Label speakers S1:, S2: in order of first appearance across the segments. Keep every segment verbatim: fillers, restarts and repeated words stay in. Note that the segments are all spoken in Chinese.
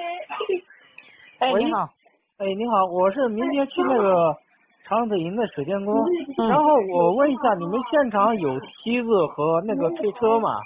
S1: 哎，
S2: 喂
S1: 你好。
S2: 哎，你好，我是明天去那个长子营的水电工，
S1: 嗯、
S2: 然后我问一下，你们现场有梯子和那个推车吗？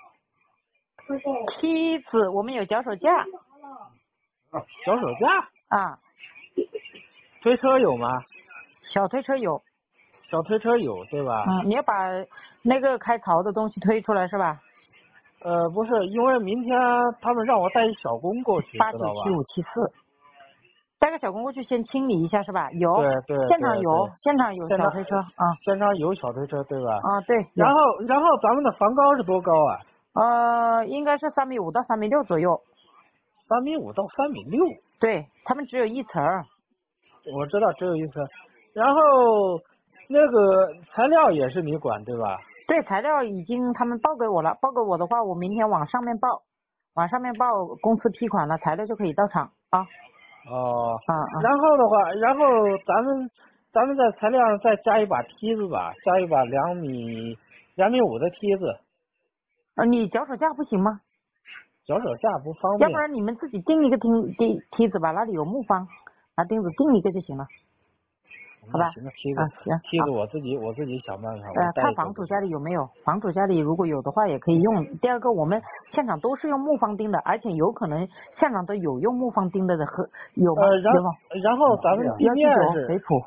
S1: 梯子我们有脚手架。
S2: 脚手架？
S1: 啊。
S2: 推车有吗？
S1: 小推车有。
S2: 小推车有，对吧？
S1: 嗯，你要把那个开槽的东西推出来是吧？
S2: 呃，不是，因为明天他们让我带一小工过去，
S1: 八
S2: 知道吧？
S1: 九七五七四。带个小工过去先清理一下是吧？有。
S2: 对对
S1: 现场有，
S2: 对
S1: 现场有小推车啊。
S2: 现场有小推车，对吧？
S1: 啊，对。
S2: 然后然后咱们的房高是多高啊？
S1: 呃，应该是三米五到三米六左右。
S2: 三米五到三米六。
S1: 对，他们只有一层。
S2: 我知道只有一层，然后那个材料也是你管对吧？
S1: 对，材料已经他们报给我了，报给我的话，我明天往上面报，往上面报，公司批款了，材料就可以到场啊。
S2: 哦。
S1: 啊啊。
S2: 然后的话，然后咱们咱们在材料上再加一把梯子吧，加一把两米两米五的梯子。
S1: 呃，你脚手架不行吗？
S2: 脚手架不方便。
S1: 要不然你们自己钉一个钉梯梯子吧，那里有木方，拿钉子钉一个就行了。好吧。
S2: 行，梯子、
S1: 啊、行，
S2: 梯子我自己我自己想办法。
S1: 呃，看房主家里有没有，房主家里如果有的话也可以用。第二个，我们现场都是用木方钉的，而且有可能现场都有用木方钉的的和有吗？
S2: 呃，然
S1: 有吗？
S2: 然后咱们地面是
S1: 北普。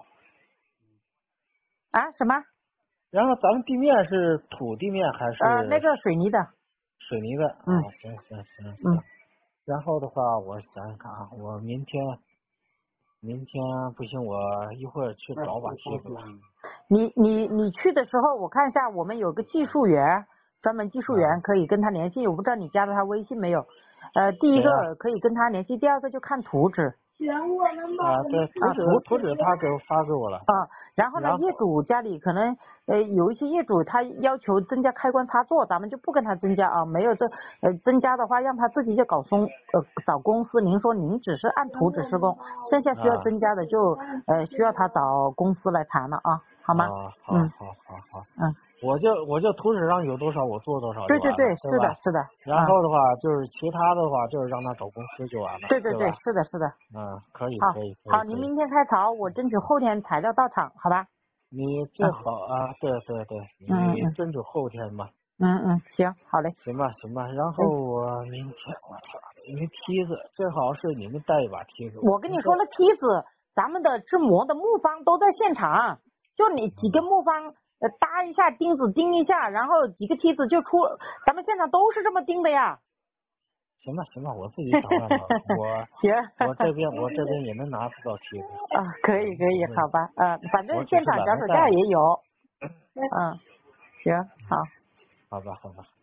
S1: 啊？什么？
S2: 然后咱们地面是土地面还是？
S1: 呃，那个水泥的。
S2: 水泥的。
S1: 嗯。
S2: 哦、行行行行。嗯。然后的话，我想想看啊，我明天。明天不行，我一会儿去找把梯子吧。
S1: 你你你去的时候，我看一下，我们有个技术员，专门技术员可以跟他联系。我不知道你加了他微信没有？呃，第一个可以跟他联系，第二个就看图纸。
S2: 啊，对，图纸图纸他给我发给我了。
S1: 啊，然后呢，业主家里可能呃有一些业主他要求增加开关插座，咱们就不跟他增加啊，没有这呃增加的话，让他自己就搞松呃找公司。您说您只是按图纸施工，剩下需要增加的就呃需要他找公司来谈了啊，好吗？
S2: 啊，好，
S1: 嗯，
S2: 好，好，好，
S1: 嗯。
S2: 我就我就图纸上有多少我做多少就完了，
S1: 对对对，是的，是的。
S2: 然后的话就是其他的话就是让他找公司就完了，
S1: 对对
S2: 对，
S1: 是的，是的。
S2: 嗯，可以，可以，
S1: 好，您明天开槽，我争取后天材料到场，好吧？
S2: 你最好啊，对对对，你争取后天吧。
S1: 嗯嗯，行，好嘞。
S2: 行吧，行吧，然后我明天我操，因为梯子最好是你们带一把梯子。
S1: 我跟你说了，梯子，咱们的制模的木方都在现场，就你几根木方。呃，搭一下钉子钉一下，然后几个梯子就出，咱们现场都是这么钉的呀。
S2: 行吧，行吧，我自己想办法。我
S1: 行，
S2: 我这边我这边也能拿得到梯子。
S1: 啊，可以可以，好吧，呃，反正现场脚手架也有。嗯，行，好。
S2: 好吧，好吧。